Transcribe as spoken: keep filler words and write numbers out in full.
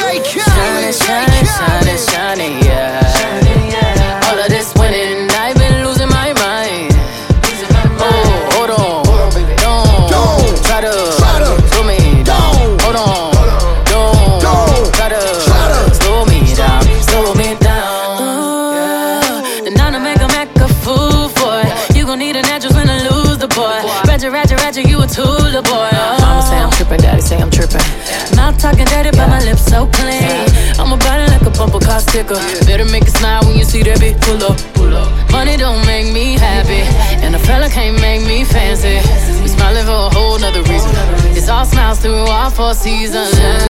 Shining, shining, shining, shining, yeah. All of this winning, I've been losing my mind. Oh, hold on, don't try to slow me down. Hold on, don't try to slow me down, slow me down. Ooh, and now to make 'em act a fool for it. You gon' need an address when I lose the boy. Ratchet, ratchet, ratchet, you a tool, boy. Mama say I'm trippin', daddy say I'm trippin'. Mouth talking dirty, but my lips so clean. I'm about it like a bumper car sticker. Better make it smile when you see that big pull up. Money don't make me happy, and a fella can't make me fancy. We smiling for a whole nother reason. It's all smiles through all four seasons.